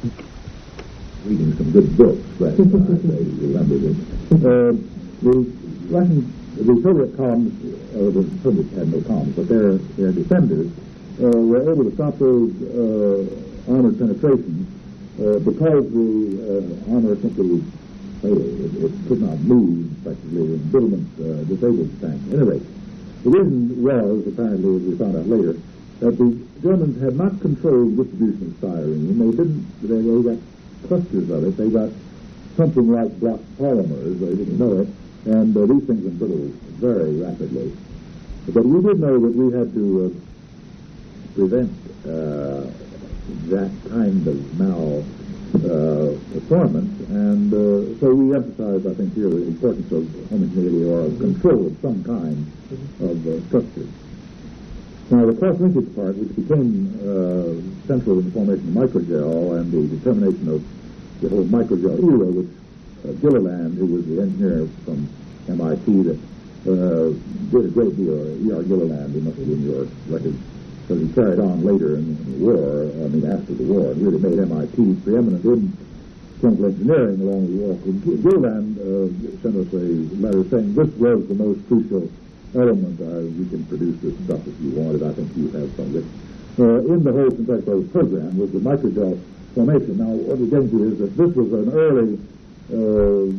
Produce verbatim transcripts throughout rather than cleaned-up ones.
reading some good books, but I remember this. Uh, the Russian, the Soviet comms, uh, the Soviets had no comms, but their, their defenders uh, were able to stop those uh, armored penetrations uh, because the uh, armor simply failed. It, it could not move, effectively, and Billman's uh, disabled the tank. At any rate, the reason was, apparently, as we found out later, that the Germans had not controlled distribution of styrene. They didn't, they, they got clusters of it. They got something like block polymers. They didn't know it. And uh, these things embrittle very rapidly. But we did know that we had to uh, prevent uh, that kind of mal uh, performance. And uh, so we emphasized, I think, here the importance of homogeneity or of control of some kind of uh, structure. Now, the cross-linkage part, which became uh, central in the formation of microgel and the determination of the whole microgel era, which uh, Gilliland, who was the engineer from M I T that uh, did a great deal, E R Gilliland, he must have been your record, because he carried on later in the war, I mean after the war, and really made M I T preeminent in chemical engineering along the war. Gilliland uh, sent us a letter saying this was the most crucial element. Uh, you can produce this stuff if you wanted. I think you have some of it. Uh, in the whole synthetic oil program was the microgel formation. Now, what we're getting to is that this was an early uh,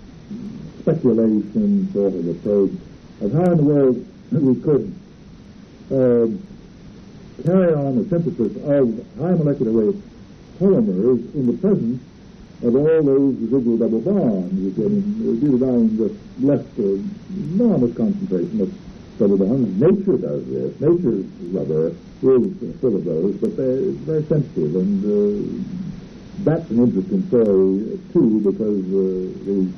speculation sort of approach of how in the world we could uh, carry on the synthesis of high molecular weight polymers in the presence of all those residual double bonds. You can butadiene just left an enormous concentration of double bonds. Nature does this. Nature's rubber is full of those, but they're very sensitive, and uh, that's an interesting story, too, because uh, the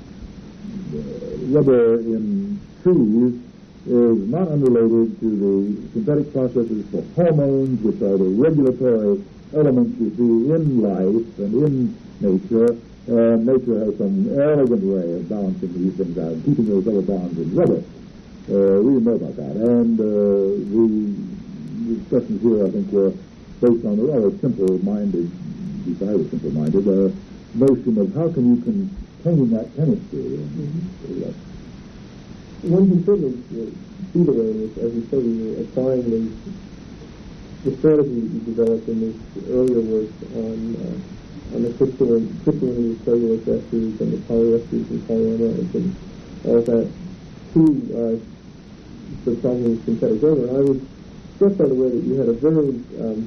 uh, rubber in trees is not unrelated to the synthetic processes for hormones, which are the regulatory elements you see in life and in nature. Uh, nature has some elegant way of balancing these things out and keeping those double bonds in rubber. Uh, we didn't know about that. And uh, the discussions here, I think, were based on a rather simple-minded, at least I was simple-minded, uh, notion of how can you contain that chemistry. Mm-hmm. Uh, One can certainly uh, see the way, as you say, you're applying the, the strategy you developed in this earlier work on uh, on the crystalline, crystalline cellulose esters and the polyesters and polyamides and all that to uh, the problem of synthetic rubber. And I was struck by the way that you had a very, um,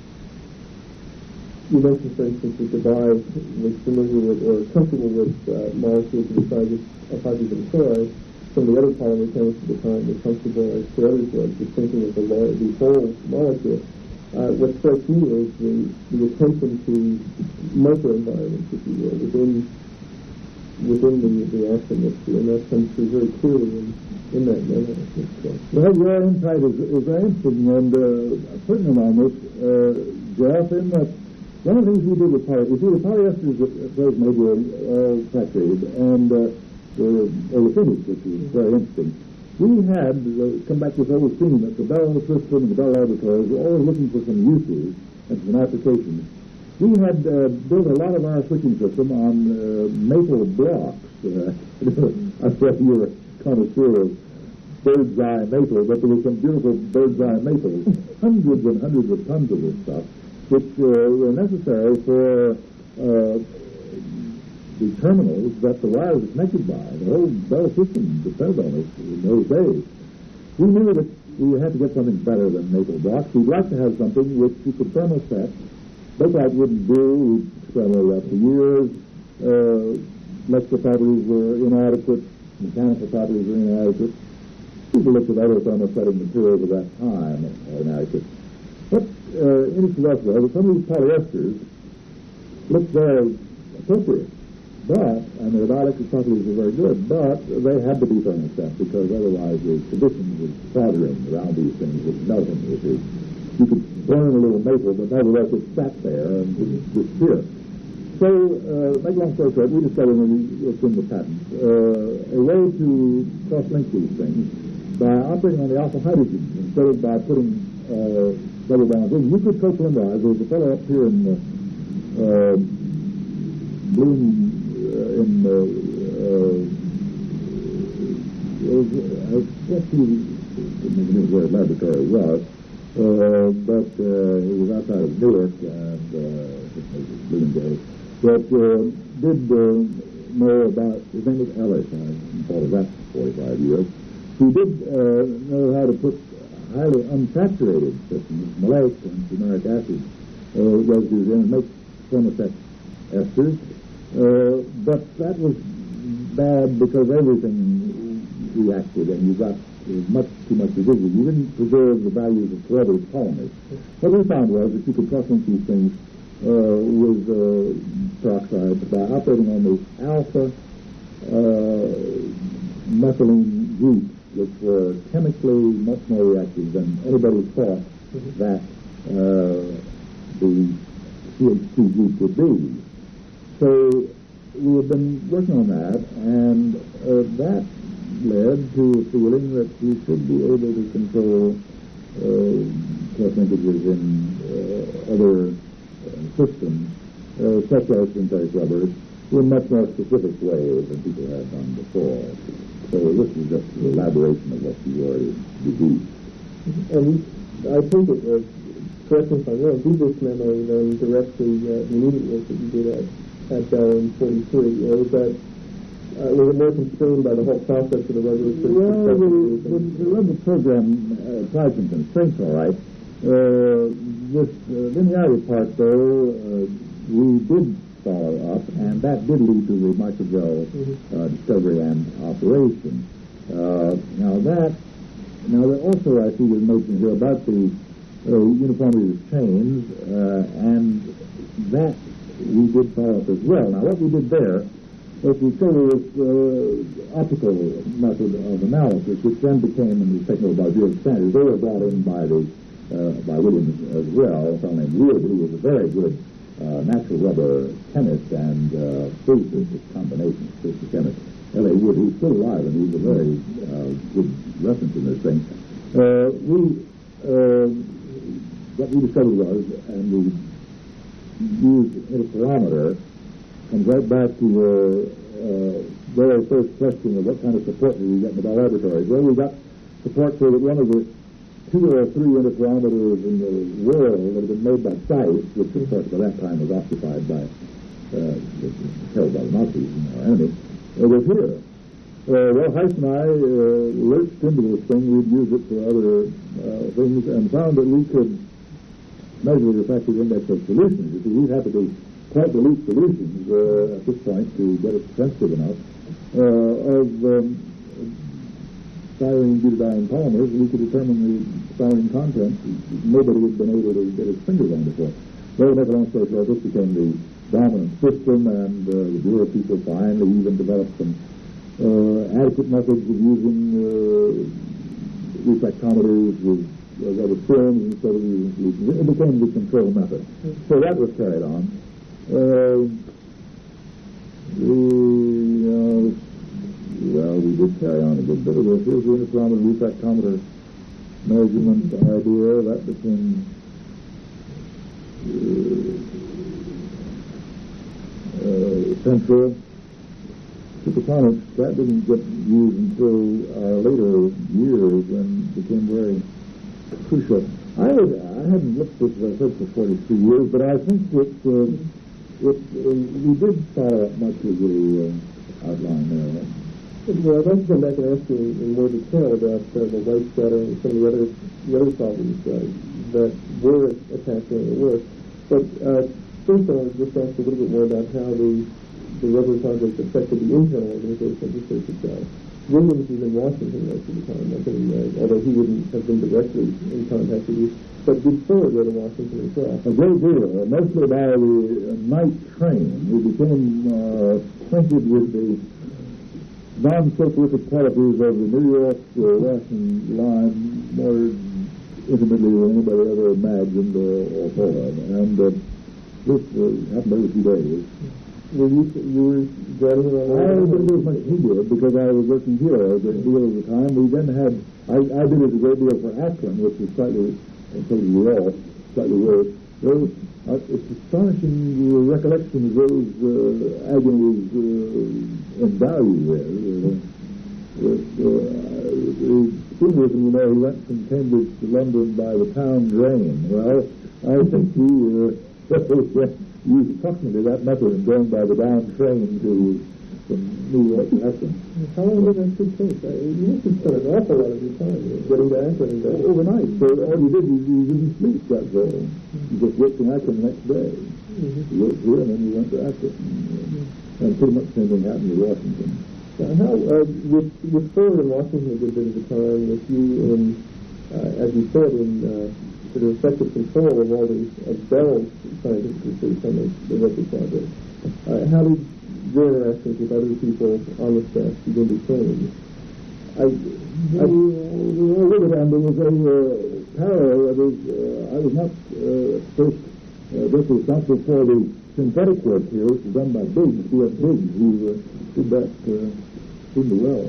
you mentioned, for instance, that Debye was familiar with or comfortable with uh, molecules of the size of hydrogen chloride. Some of the other polymer chemists at the time were comfortable, as Carruthers was, just thinking of the, the whole molecule. Uh, what strikes me is the, the attention to microenvironments, if you will, within within the, the action mixture, and that comes through very clearly in, in that memo. Well, your insight is, is very interesting, and uh, putting on this, uh, Jeff, in that one of the things we did with polyesters, you see, the polyesters that those made were all factories, and uh, the olefinics, which is very interesting. We had, uh, come back to this old theme, that the Bell system and the Bell laboratories were always looking for some uses and some applications. We had uh, built a lot of our switching system on uh, maple blocks. Uh, I thought you were a connoisseur of bird's eye maple, but there were some beautiful bird's eye maples, hundreds and hundreds of tons of this stuff, which uh, were necessary for uh, the terminals that the wires are connected by. The whole Bell system depended on it in those days. We knew that we had to get something better than maple blocks. We'd like to have something which you could thermoset. Bakelite wouldn't do. We'd experimented that for years. Uh, electrical properties were inadequate. Mechanical properties were inadequate. People looked at other thermosetting materials at that time are inadequate. But uh, interesting enough, though, that some of these polyesters looked very appropriate. But, and their dielectric properties were very good, but they had to be thermoset because otherwise the conditions of soldering around these things would melt them. You could burn a little maple, but nevertheless it sat there and would disappear. So, uh, make a long story short, we discovered when we looked in the patent uh, a way to cross-link these things by operating on the alpha hydrogen instead of by putting uh, double bonds in. You could co-polymerize. There was a fellow up here in uh, uh, Bloom uh, in uh, uh, was, I guess he didn't know where his laboratory was, uh, but uh, he was outside of Newark and uh, Bloomingdale. But uh, did uh, know about, his name was Ellis, I thought of that for forty-five years. He did uh, know how to put highly unsaturated systems, maleic and fumaric acid uh, residues in and make chromosex esters. Uh, but that was bad because everything reacted and you got much too much residual. You didn't preserve the values of collaborative polymers. What we found was that you could cross-link these things uh, with uh, peroxide by operating on the alpha uh, methylene groups, which were chemically much more reactive than anybody thought mm-hmm. that uh, the C H two group would be. So we have been working on that, and uh, that led to a feeling that we should be able to control uh, cross-linkages in uh, other uh, systems, uh, such as synthetic rubbers, in much more specific ways than people had done before. So this is just an elaboration of what you already deduced. And I think it was, correct me if I'm wrong, did this memo then directly uh, the immediate work that you did at, at Bell in forty-three, or was that, uh, was it more constrained by the whole process of the regulatory? Well, the, the, the rubber program uh, applied some constraints, all right. Uh, this uh, linearity part, though, uh, we did follow up, and that did lead to the microgel mm-hmm. uh, discovery and operation. Uh, now that, now there also I see was mentioned here about the uh, uniformity of the chains, uh, and that we did follow up as well. Now what we did there was we showed this uh, optical method of analysis, which then became, in the technical by Bureau standards, they were brought in by the uh, by Williams as well, a fellow named Wood, who was a very good Uh, natural rubber chemist and uh, physicist, this combination, physicist chemist, L A Wood, who's still alive, and he's a very uh, good reference in this thing. Uh, we, uh, what we discovered was, and we used interferometer, comes right back to the uh, very first question of what kind of support do we get in the laboratories. Well, we got support so that one of the two or three interferometers in the world that had been made by Zeiss, which of course by that time was occupied by, uh, held by the Nazis and our enemy, uh, was here. Uh, well, Heiss and I uh, lurched into this thing. We'd use it for other uh, things and found that we could measure the effective index of solutions. Because we'd have to do quite dilute solutions uh, at this point to get it sensitive enough uh, of um, styrene butadiene polymers, we could determine the styrene content. Nobody had been able to get his fingers on before. Well, to make a long story short, this became the dominant system, and uh, the Bureau people finally even developed some uh, adequate methods of using uh, refractometers with uh, rubber films instead of using solutions. It became the control method. So that was carried on. Uh, the, uh, Well, we did carry on a good bit of this. Here's the interferometer refractometer measurement idea. That became uh, uh, central. Supersonics, that didn't get used until uh, later years when it became very crucial. I, was, I hadn't looked at this, as I said, for forty-three years, but I think that uh, it, uh, we did follow up much of the uh, outline there. Well, I'd like to come back and ask you in more detail about uh, the light scattering and some of the other the other problems uh, that were attacked during the war. But uh, first, I want to just ask a little bit more about how the the rubber project affected the internal organization of the research itself. Williams was in Washington most of the time, I think, uh, although he wouldn't have been directly in contact with you. But did Fuller go to Washington as well? A great deal, uh, mostly by the uh, night train. We became uh, acquainted with the non-sulfuric qualities of the New York uh, ration line more intimately than anybody ever imagined or, or thought of. And uh, this uh, happened every few days. Were you, you were driving around? I didn't do as much as he did because I was working here a great deal of the time. We then had, I, I did it a great deal for Akron, which is slightly, so we all, slightly worse. Those Uh, it's astonishing the recollection of those uh, agonies uh, and value there. Uh, with, uh, the Stevenson, you know, he went from Cambridge to London by the town train. Well, I think he uh, used approximately that method in going by the down train to from New York to Akron. How long did that take place? Uh, you must have spent an awful lot of your time getting to Akron and back. Overnight. So all you did was you didn't sleep that day. You just worked in Akron the next day. Mm-hmm. You worked here and then you went to Akron. Mm-hmm. And pretty much the same thing happened in Washington. Now, how, uh, with, with Ford and Washington a good bit of the time, with you in, uh, as you said, in uh, sort of effective control of all these of Bell's scientific research on the, the record project, uh, how did your interactions with other people on the staff begin to change? I, I, well, with it, there was a uh, parallel. That is, uh, I was not uh, first uh, just responsible for the synthetic work here, which was done by Biggs, D F Biggs, who uh, did that uh, pretty well.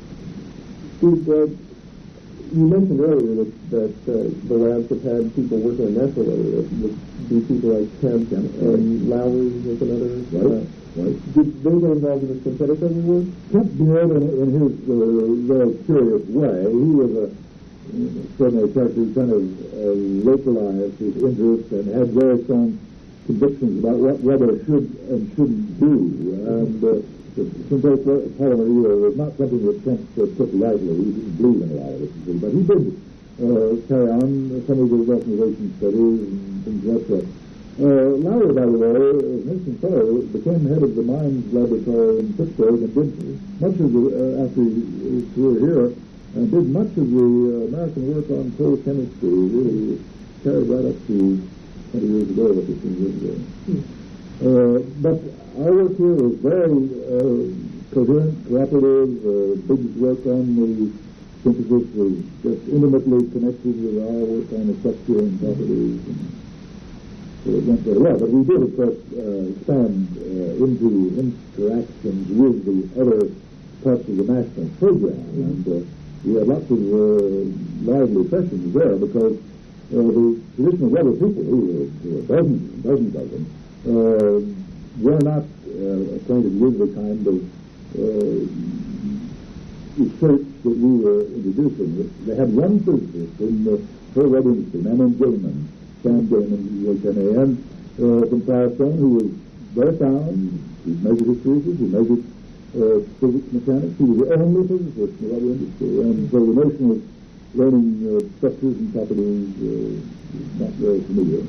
Steve, uh, you mentioned earlier that, that uh, the labs have had people working on natural level. That would be people like Kemp and, and Lowry was another. Right. Uh, right. Did they get involved in the synthetic level work? Kemp did in, in his uh, very curious way. He was a certainly character who kind of uh, localized his interest and had very strong convictions about what weather should and shouldn't do. And uh, the synthetic polymer either was not something that Kemp uh, took lightly. He didn't believe in a lot of it, but he did uh, carry on some of those optimization studies and things like that. Uh, Lowry, by the way, as Mason Farrow, became head of the mines laboratory in Pittsburgh and did much of the, uh, after his career here, and did much of the uh, American work on coal chemistry, really carried right up to twenty years ago, or fifteen years ago. Hmm. Uh, but our work here was very uh, coherent, cooperative. Uh, Biggs' work on the synthesis was just intimately connected with our work on the structure and properties. And so it went very well. But we did, of course, uh, expand uh, into interactions with the other parts of the national program. Mm-hmm. And uh, we had lots of uh, lively sessions there because uh, the traditional weather people, who were dozens and dozens of them, uh, were not uh, acquainted with the kind of uh, research that we were introducing. They had one physicist in the whole weather industry, a man named Gaiman, Sam Gaiman, who was an A M uh, from Firestone, who was very sound. He measured his physics, he measured uh, physics mechanics. He was the only physicist in the weather industry. And so the notion of learning uh, structures and properties uh, is not very familiar.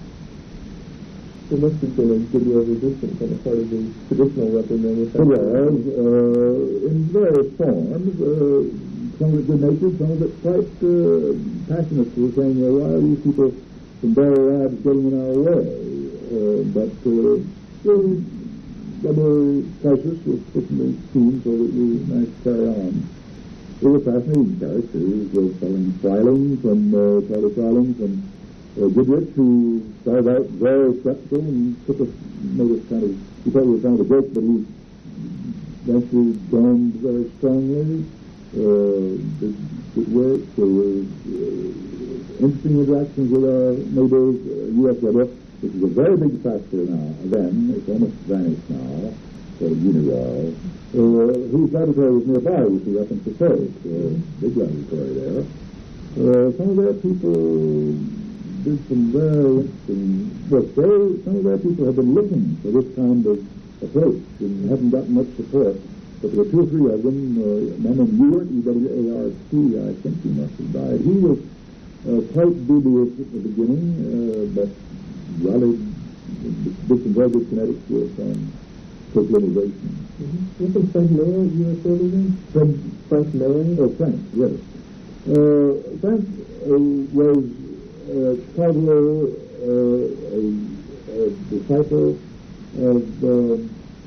There must have been a good deal of resistance on the part of the traditional weapon manufacturers. There was, uh, in various forms. Uh, some of it good-natured, some of it quite uh, passionate, for saying, well, why are these people from Bell Labs getting in our way? Uh, but uh, the rubber crisis was certainly seen so that we managed to carry on. There were fascinating characters, uh, selling Freiling from uh, Charlie Freiling from Uh, Goodrich, who started out very skeptical and took us, made us kind of, he thought we were kind of a joke, but he eventually joined very strongly, uh, did good work. There were uh, interesting interactions with our neighbors, uh, U S weather, which is a very big factor now. Then, it's almost vanished now, sort of Unival, uh, whose laboratory was nearby, which was up in Passaic, uh, big laboratory there. Uh, some of their people did some very interesting work. They, some of their people have been looking for this kind of approach and haven't gotten much support. But there were two or three of them. Uh, a man named Ewart, E W A R T, I think he must have died. He was uh, quite dubious at the beginning, uh, but rallied, did some very good kinetic work on proclinization. Mm-hmm. Wasn't Frank Mayer you were serving in? Frank, Frank Mayer? Oh, Frank, yes. Uh, Frank uh, was Uh, Chicago, uh, a, a disciple of uh,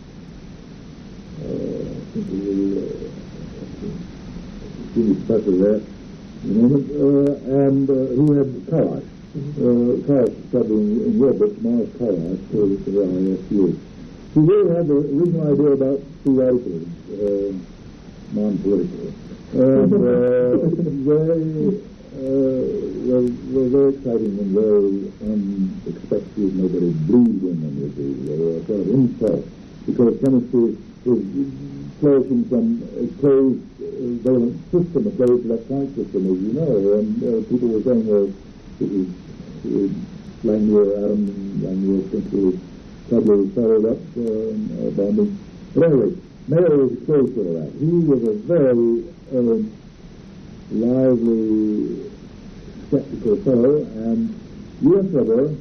uh, I think he was a senior professor there, you know, uh, and uh, who had Karash. Mm-hmm. Uh, Karash studied in, in Europe, Morris Karash, for the I S U. He really had the original idea about free radicals, uh, non-political. And uh, they uh, were, were very exciting and very unexpected. Nobody believed in them as a sort of insult, because chemistry is flourishing from a closed uh, valence system, a closed electronic system, as you know, and uh, people were saying, well, this is uh, Langmuir atom, Langmuir essentially probably followed up uh, uh, bombing. But anyway, Mayer was exposed to all that. He was a very uh, lively, skeptical fellow, and U S Weather,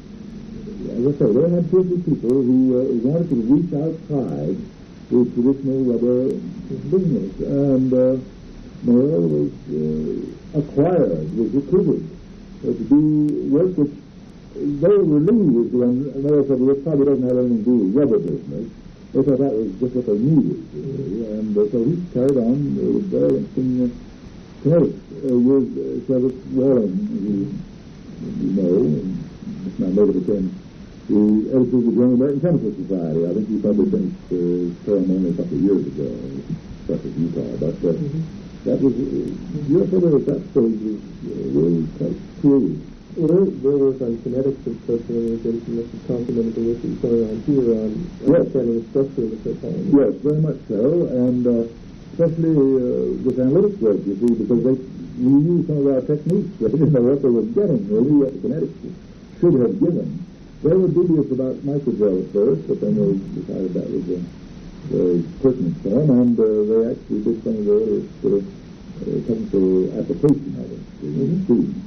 as I say, they had fifty people who uh, wanted to reach outside the traditional weather business, and uh, Mayer was uh, acquired, was recruited uh, to do work which they relieved when Mayer said, well, this probably doesn't have anything to do with weather business. They thought that was just what they needed, uh, and uh, so he carried on uh, with very interesting uh, case uh, with uh, Travis Walling, who you know, and it's not later became the editor of the Journal of American Chemical Society. I think he probably finished his uh, term only a couple of years ago, stuff at Utah. But uh, mm-hmm. that was, uh, your fellow at that stage was uh, really quite creative. Well, there, there was on kinetics of protein organization, which is complemented to what you're going on here on understanding the structure of the protein. Yes, very much so, and uh, especially uh, with analytics work, you see, because they, we used some of our techniques. They didn't know what they were getting, really, what the kinetics should have given. They were dubious about microgel at first, but then they decided that was a very pertinent for them, and uh, they actually did some of the earliest uh, uh, technical application of it in the students.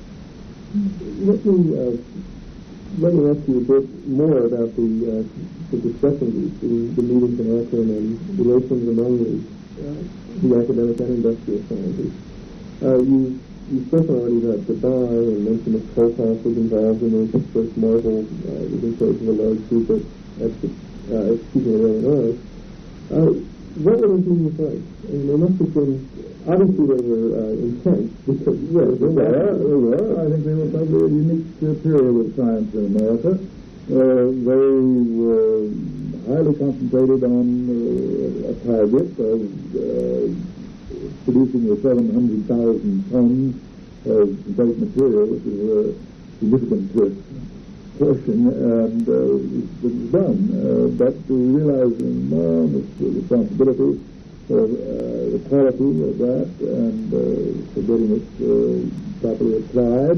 Let me, uh, let me ask you a bit more about the, uh, the discussion groups, the, the meetings in Akron and relations among the, uh, the academic and industrial scientists. Uh, you You spoke already about Dubai and mentioned that Kolkhoff was involved in it. Of course, Marvel uh, was in charge of a large group at, at uh, excuse me, Illinois. Uh, what were those meetings like? I mean, they must have been, obviously they were uh, intense, because, yes, they were, they were. I think they were probably a unique uh, period of science in America. Uh, they were highly concentrated on uh, a target of uh, producing the seven hundred thousand tons of synthetic material, which is a significant uh, portion, and uh, it was done. Uh, but we realized enormous responsibility for uh, the quality of that and uh, for getting it uh, properly applied.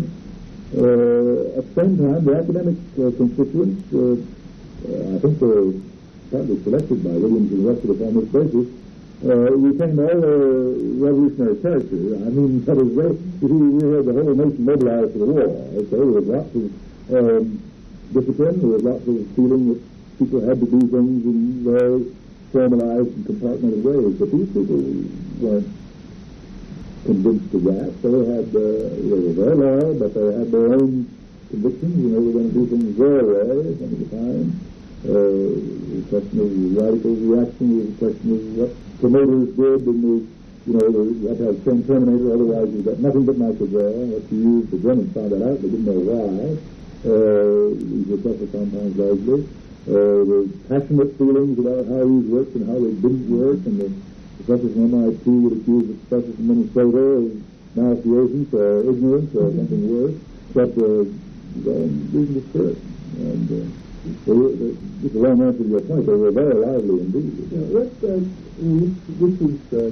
Uh, at the same time, the academic uh, constituents, uh, uh, I think they were partly selected by Williams and the rest of us on this basis, Uh, retained all the revolutionary character. I mean, that was very, you see, we had the whole nation mobilized for the war. Okay, there was lots of um, discipline, there was lots of feeling that people had to do things in very formalized and compartmented ways. But these people weren't convinced of that. They had, uh, they were very loyal, but they had their own convictions, and they were going to do things their way some of the time. Uh, the question of radical reaction was a question of what promoters did, and the, you know, you have to have the same terminator, otherwise you've got nothing but microgel. What you use, the Germans found that out, they didn't know why. Uh, these were sulfur compounds largely. Uh, the passionate feelings about how these worked and how they didn't work, and the professors from M I T would accuse the professors from Minnesota of malfeasance or ignorance or something worse, but uh, these were the spirit. And, uh, So, uh, just a long answer to your point, they were very lively indeed. Yeah, let's, uh, this, this is, uh,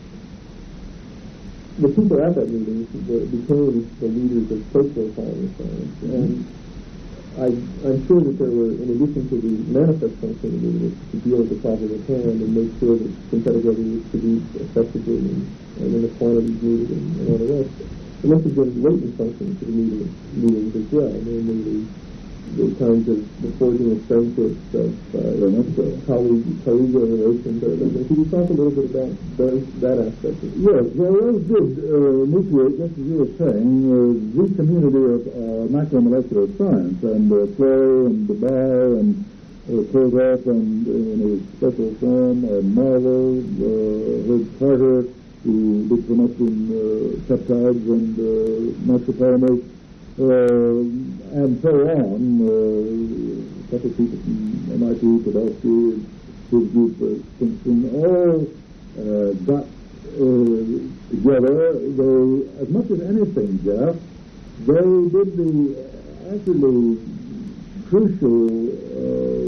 the people at that meeting were, became the leaders of social science, mm-hmm. and I, I'm sure that there were, in addition to the manifest function of the meeting, to deal with the problem at hand and make sure that synthetic rubber was produced effectively and, and in the quantities needed and, and all the rest, there must have been latent functions to the meeting, meetings as well, namely the the kinds of the forging of friendships, of uh, colleague, collegial relations. Could you talk a little bit about those, that aspect of it? Yes, well, those did uh, mutuate, just as you were saying, uh, this community of uh, macromolecular science, and uh, Florey and Dubai and uh, Kolkhoff and uh, in a special form, and Marvel, uh, Herb Carter, who did so much in uh, peptides and uh, micropolymers, Uh, and so on. Uh, a couple of people from M I T, Podolsky, his group, uh, Princeton, all uh, got together, they, as much as anything, Jeff, they did the actually crucial uh,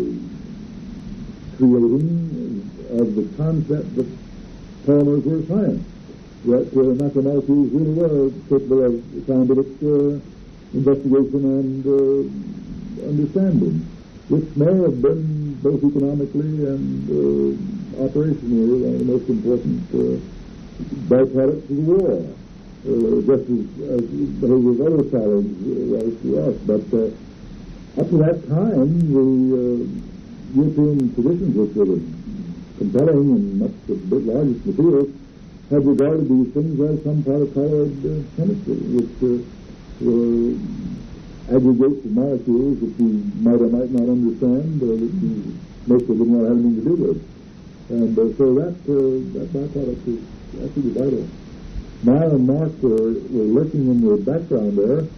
creating of the concept that polymers were science, that uh, macromolecules really were capable of scientific uh, investigation and uh, understanding, which may have been both economically and uh, operationally one of the most important uh, byproducts of the war, uh, just as, as behavior of other solids uh, was to us. But uh, up to that time, the uh, European traditions, which were compelling and much the bit largest materials, had regarded these things as some part of colored uh, chemistry, which uh, were aggregates of molecules that you might or might not understand, or that you mostly didn't want to have anything to do with. And uh, so that uh, that byproduct is absolutely vital. Meyer and Mark were, were lurking in the background there,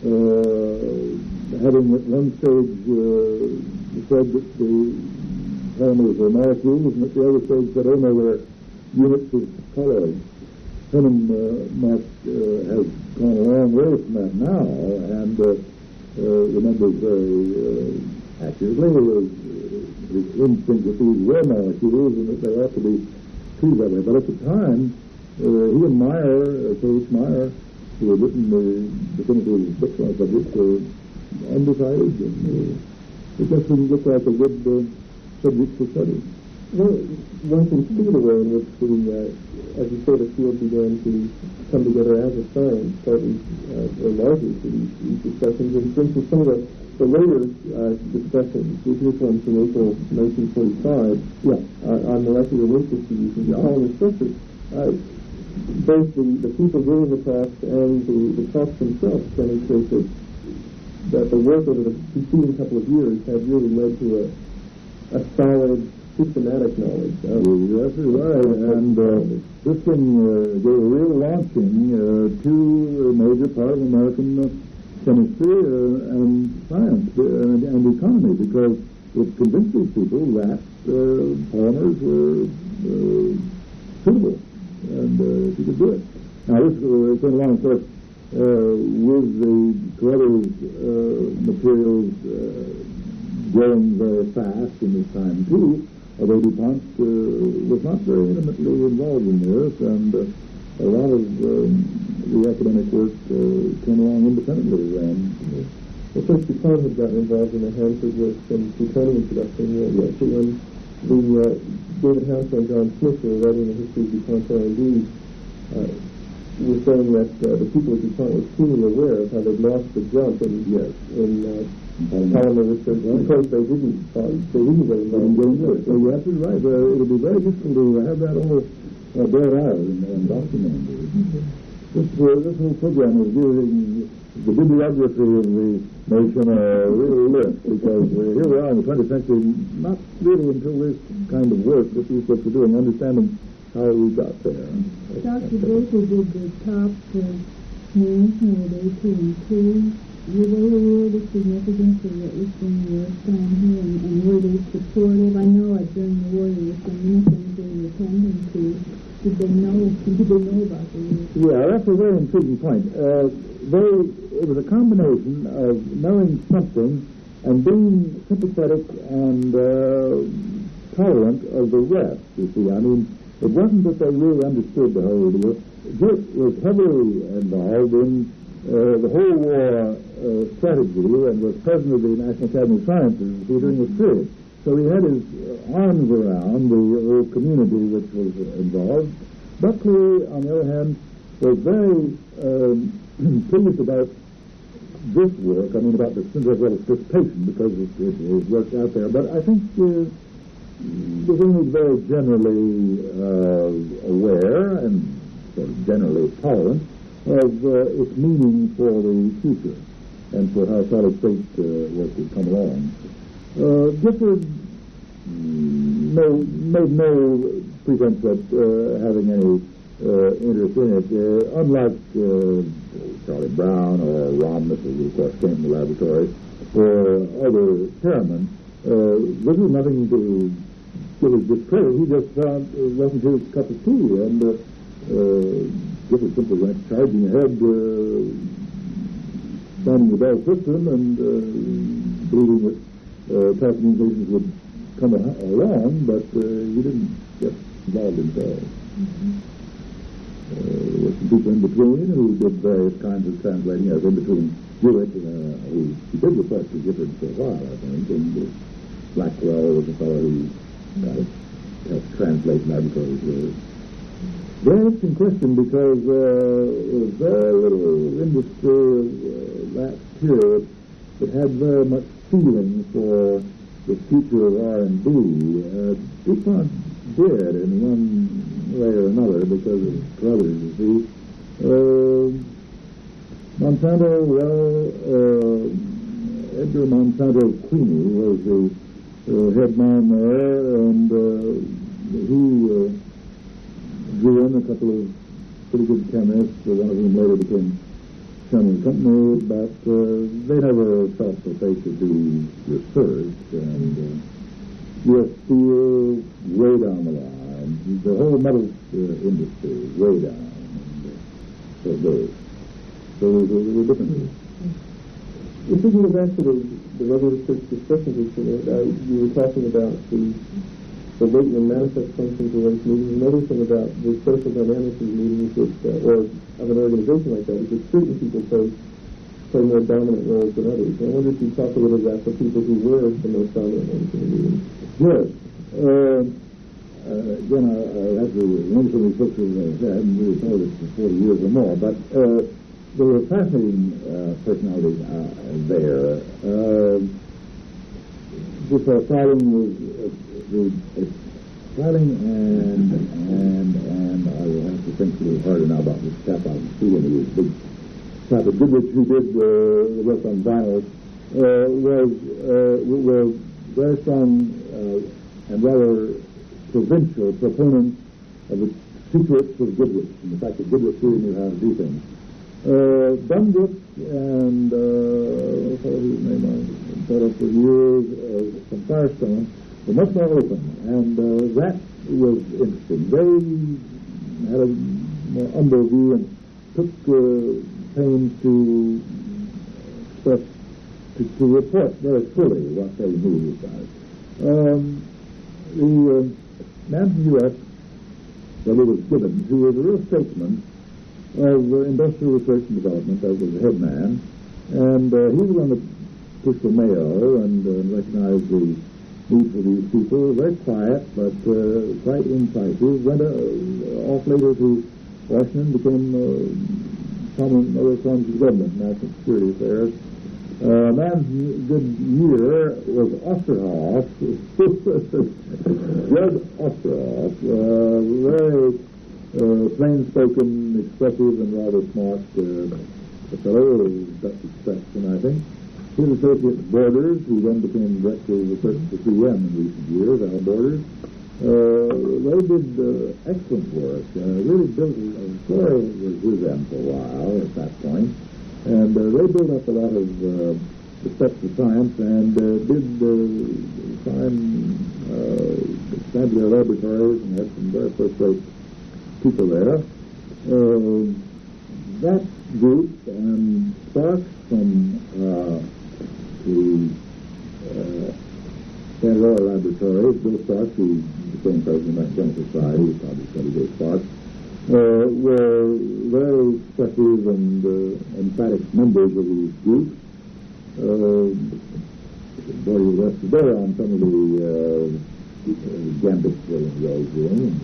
uh, having at one stage uh, said that the polymers were molecules, and at the other stage said, oh no, they're units of colloids. Herman uh, Mark uh, has gone a long way from that now, and uh, uh, remembers very uh, accurately uh, his instinct that these were molecules and that they ought to be treated that way. But at the time, uh, he and Meyer, uh, K H. Meyer, who had written the definitive books on the subject, were undecided, and uh, it just didn't look like a good uh, subject for study. Well, one can see the way in which the, uh, as you say, the field began to come together as a science, partly uh, or largely for these, these discussions. And for instance, some of the, the later uh, discussions, which this one from April nineteen forty-five, yeah, uh, on molecular weight distribution, yeah. Polymer structures, uh, both the, the people giving the talks and the, the talks themselves demonstrate that, that the work over the preceding couple of years had really led to a, a solid, systematic knowledge. Uh, yes, that's right. And uh, this thing uh, gave a real launching uh, to a major part of American uh, chemistry uh, and science uh, and, and economy, because it convinced these people that uh, polymers were uh, suitable and uh, you could do it. Now, this uh, came along, of course, uh, with the Carruthers uh, materials uh, growing very fast in this time, too. Although DuPont uh, was not very intimately involved in this, and uh, a lot of um, the academic work uh, came along independently. And uh, well, first DuPont had gotten involved in the Hanford work and plutonium production. Uh, yes. When the uh, David Hansel and John Smith were writing the history of DuPont's R and D, uh, were saying that uh, the people at DuPont were keenly aware of how they'd lost the jump in, yes. in uh, polymer research because they didn't uh, they didn't get involved. So you're absolutely right. Uh, it'll be very useful to have that all uh, brought out and, and documented. Mm-hmm. This uh, this whole program is giving the bibliography of the nation a real lift, because uh, here we are in the twentieth century, not really until this kind of work that these folks are doing, understanding how we got there. Doctor Baker did the top uh, transmitted to include. You were aware of the significance of what was being worked on here, and, and were they supportive? I know that during the war there were so many things they were attending to. Did they know? Did they know about the war? Yeah, that's a very intriguing point. Uh, they, it was a combination of knowing something and being sympathetic and uh, tolerant of the rest, you see. I mean, it wasn't that they really understood the whole deal. Dick was heavily involved in Uh, the whole war uh, strategy, and was president of the National Academy of Sciences during this period. So he had his uh, arms around the whole community which was uh, involved. Buckley, on the other hand, was very um, pleased about this work, I mean about the synthetic participation, because it, it, it worked out there. But I think uh, the thing was very generally uh, aware and sort of generally tolerant of uh, its meaning for the future and for how solid state uh, work would come along. Uh, Gifford no, made no pretense at uh, having any uh, interest in it, uh, unlike uh, Charlie Brown or Romness, who of course came from the laboratory, or other chairmen. Uh, this was nothing to give his discredit. He just found it wasn't his cup of tea, and uh, uh, Gifford simply went charging ahead, uh, standing the Bell system, and uh, believing that uh, telecommunications would come a- along, but uh, he didn't get involved himself. Mm-hmm. Uh, there were some people in between who did various kinds of translating, as in between Jewett, uh, who he did request to Gifford for a while, I think, and uh, Blackwell was a fellow who got it, helped translate laboratories there. Very interesting question, because uh, there was very little industry of uh, that period that had very much feeling for the future of R and D. Uh, DuPont did in one way or another because of brothers, you see. Uh, Monsanto, well, uh, Edgar Monsanto Queenie was the uh, head man there, and uh, he uh, drew in a couple of pretty good chemists, one of whom later became chairman of the company, but uh, they never felt that they could do research, and uh, U S Steel way down the line, the whole metal uh, industry way down, and uh, so it goes. So there were differences. If we go back to the, the regular research discussions instrument, uh, you were talking about the the latent and manifest functions of those meetings. Another thing about the social dynamics of the meetings, that, uh, or of an organization like that, is that certain people play, play more dominant roles than others. And I wonder if you talk a little about the people who were the most dominant ones in the meeting. Yes. Uh, uh, again, I, I have to remember some of these books that I hadn't really told it for forty years or more, but uh, there were fascinating uh, personalities uh, there. Uh, this uh, Starling was uh, the uh, Starling and and and I will have to think a little harder now about this chap out in Sweden. He was a big chap at Goodrich who did uh, the work on vinyl. Uh, was uh, were very strong uh, and rather provincial proponents of the secrets of Goodrich and the fact that Goodrich really knew how to do things. Uh, Dunbrook and uh, what was his name? I thought of for years uh, from Firestone were much more open, and uh, that was interesting. They had a more humble view and took uh, pains to express, to, to report very fully what they knew about it. Um, the uh, man from the U S, well, it was Gibbons, who was a real statesman of uh, industrial research and development, as was the head man, and uh, he was on the push for Mayo and uh, recognized the need for these people. Very quiet, but uh, quite incisive. Went uh, off later to Washington, became uh, prominent in other forms of government, national security affairs. Uh, man's good year was Osterhoff, Judge Osterhoff, uh, very uh, plain-spoken, expressive, and rather smart uh, fellow of Dutch extraction, I think. His associate Borders, who then became director of research for three M in recent years, Al Borders, uh, they did uh, excellent work. Uh, really built, uh, Flora was with them for a while at that point. And uh, they built up a lot of uh, respect for science and uh, did uh, fine, uh, expanded their laboratories and had some very first-rate people there. Uh, that group and Sparks from uh, the uh, Santa Laura Laboratories, Bill Sparks, who became president of the Chemical Society, who probably studied Bill Sparks, Uh, were very expressive and uh, emphatic members of these groups. Uh, bore you rest today on some of the uh, uh, gambits they was doing.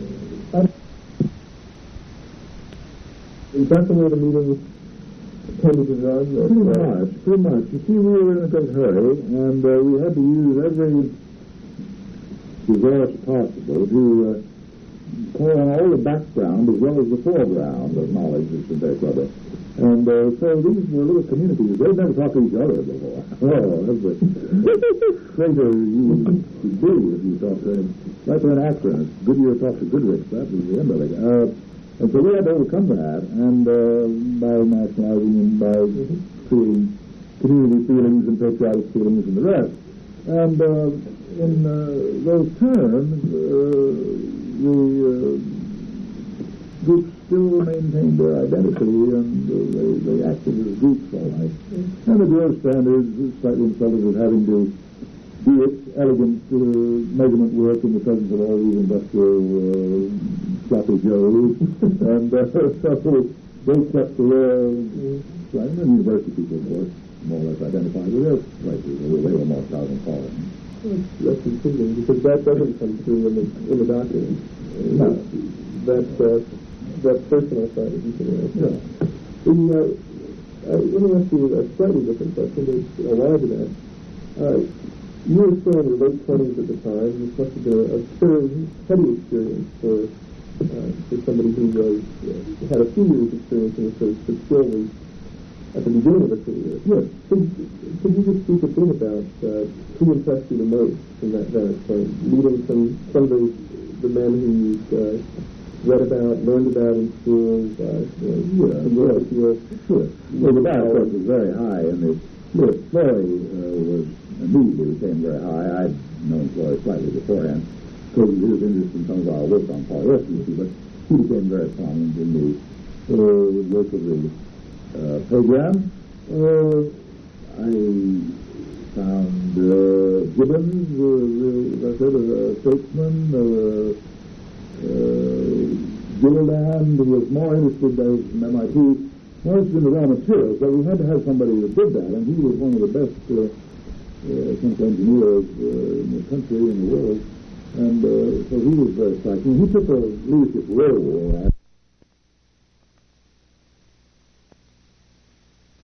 Is that the way the meeting tended to run? Pretty much, pretty much. You see, we were in a great hurry, and uh, we had to use every resource possible to uh, call on all the background as well as the foreground of knowledge, which is very clever. And uh, so these were little communities. They'd never talked to each other before. Oh, that's the greater you could do if you talk to him. Like an actor, Goodyear talks to Goodrich, that was the end of it. Uh, and so we had to overcome that, and uh, by nationalizing and by creating community feelings and patriotic feelings and the rest. And uh, in uh, those terms, uh, the uh, groups still maintained their identity, and uh, they, they acted as groups all right. And the George standards slightly insulted with having to do its elegant uh, measurement work in the presence of all these industrial uh, sloppy joes. And uh, so they kept the uh, and the university people, of course, more or less identified with their places. They were more cosmopolitan. That's intriguing, because that doesn't come through in the, in the document. No. That, uh, that personal side of consideration. Yeah. The, uh, uh, let me ask you a slightly different question, but allied to that. Uh, you were still in your late twenties at the time. This must have been a, a very heady experience for, uh, for somebody who was, uh, had a few years experience in the church, but still was at the beginning of a career. Yes. Could, could you just speak a bit about uh, who impressed you the most from that vantage point? Meeting some, some of the, the men who you've uh, read about, learned about in school, uh, you know, Yeah, well, sure. Sure. Well, the bar, of course, was very high, and the Lewis Flory uh, was immediately became very high. I'd known Flory slightly beforehand because of his interest in some of our work on polyester, but he became very prominent in the uh, work of the uh, program. Uh, I found uh, Gibbons, uh, as I said, a statesman. Uh, uh, Gilliland was more interested as an M I T, more interested in the raw materials, but we had to have somebody that did that, and he was one of the best uh, uh, chemical engineers uh, in the country, in the world, and uh, so he was very striking. He took a leadership role.